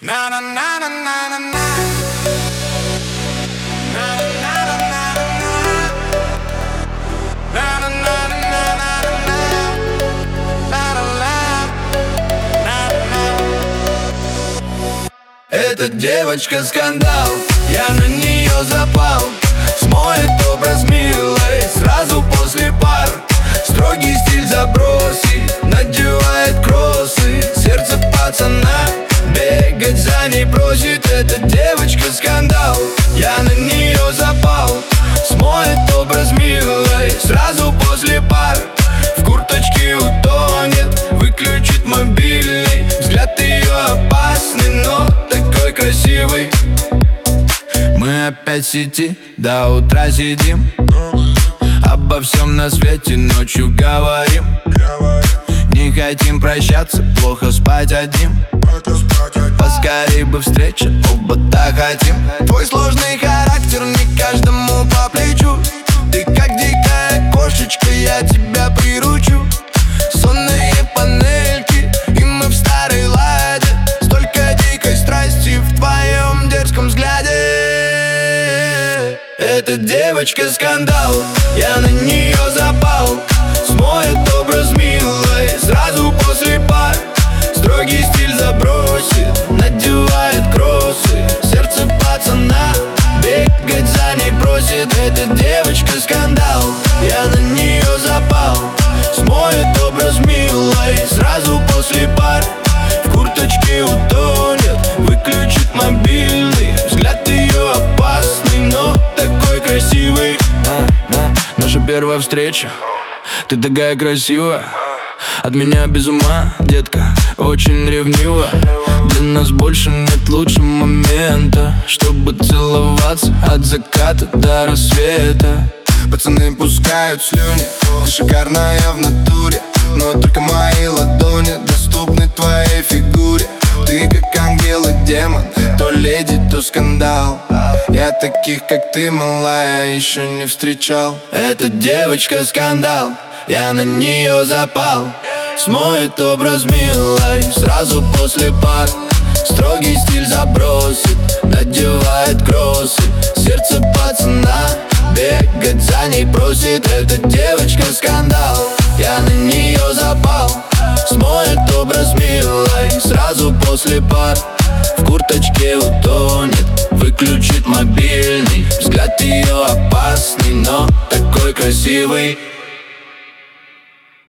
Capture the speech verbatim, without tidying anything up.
Эта девочка скандал, я на нее запал. Смоет образ милой сразу после пар. Строгий стиль забросит, надевает кроссы. Сердце пацана бегать за ней просит. Эта девочка скандал, я на нее запал. Смоет образ милой сразу после пар. В курточке утонет, выключит мобильный. Взгляд ее опасный, но такой красивый. Мы опять в сети, до утра сидим. Обо всем на свете ночью говорим. Не хотим прощаться, плохо спать одним. Поскорей бы встреча, оба так хотим. Твой сложный характер не каждому по плечу. Ты как дикая кошечка, я тебя приручу. Сонные панельки, и мы в старой ладе. Столько дикой страсти в твоем дерзком взгляде. Эта девочка скандал, я на нее запал. Смоет образ милой сразу после пар. Строгий стиль забросит, надевает кроссы. Сердце пацана бегать за ней просит. Эта девочка скандал, я на нее запал. Смоет образ милой сразу после пар. В курточке утонет, выключит мобильный. Взгляд ее опасный, но такой красивый. а, а, Наша первая встреча, ты такая красивая. От меня без ума, детка, очень ревнива. Для нас больше нет лучшего момента, чтобы целоваться от заката до рассвета. Пацаны пускают слюни, ты шикарная в натуре. Но только мои ладони доступны твоей фигуре. Ты как ангел и демон, то леди, то скандал. Я таких, как ты, малая, еще не встречал. Эта девочка скандал, я на нее запал. Смоет образ милой сразу после пар. Строгий стиль забросит, надевает кроссы. Сердце пацана бегать за ней просит. Эта девочка скандал, я на нее запал. Смоет образ милой сразу после пар. В курточке утонет, выключит мобильный. Взгляд ее опасный, но такой красивый.